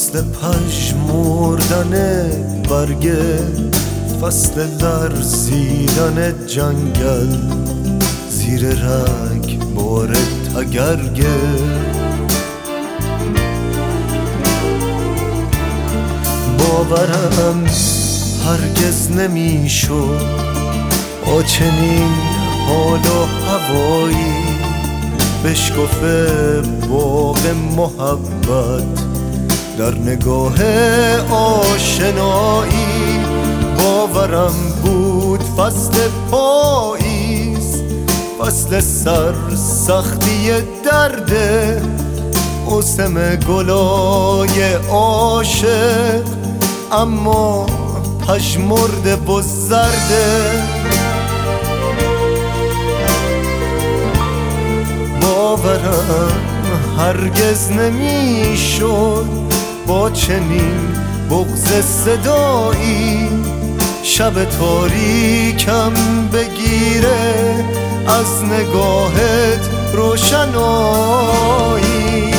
فصل پژمردن برگ، فصل لرزیدن جنگل زیر رگ بار تگرگه. باورم هرگز نمیشد با چنین حال و هوایی بشکفه باغ محبت در نگاه آشنایی. باورم بود فصل پاییز، فصل سرسختی درده، موسم گلای عاشق اما پژمرده و زرده. باورم هرگز نمیشد با چنین بغض صدایی شب تاریکم بگیره از نگاهت روشنایی.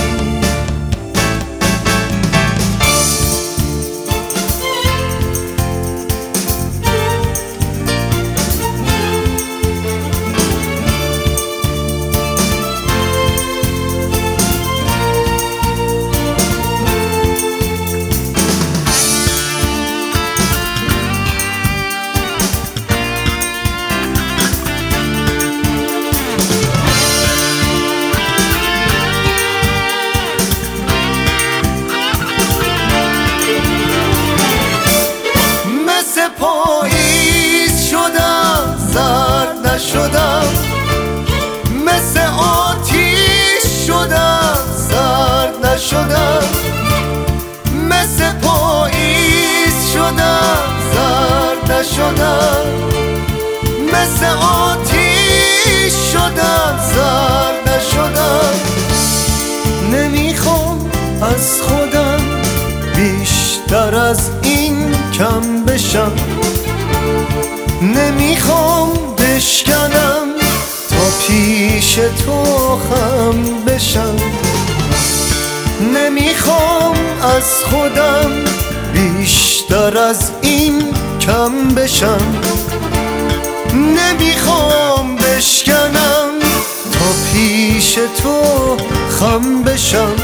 پاییز شدم زرد نشدم، مثل آتیش شدم زرد نشدم، مثل پاییز شدم زرد نشدم، مثل آتیش شدم زرد نشدم. نمیخوام از خودم بیشتر از این کم بشم، نمیخوام بشکنم تا پیش تو خم بشم، نمیخوام از خودم بیشتر از این کم بشم، نمیخوام بشکنم تا پیش تو خم بشم.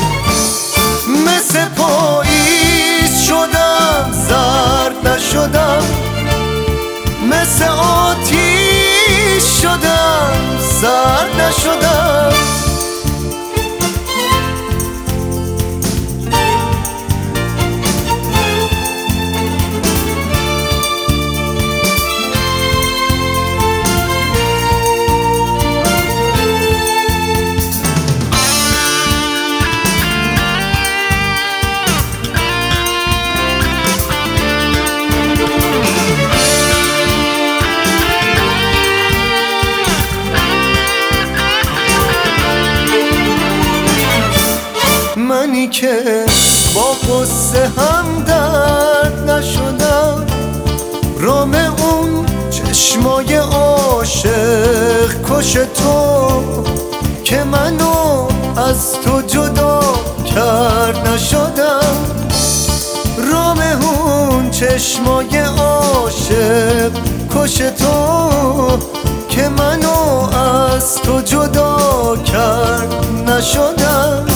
مثل پاییز شدم زرد نشدم، مثل آتیش شدم زرد نشدم. منی که با قصه هم درد نشدم، رام اون چشمای عاشق کش تو که منو از تو جدا کرد نشدم، رام اون چشمای عاشق کش تو که منو از تو جدا کرد نشدم.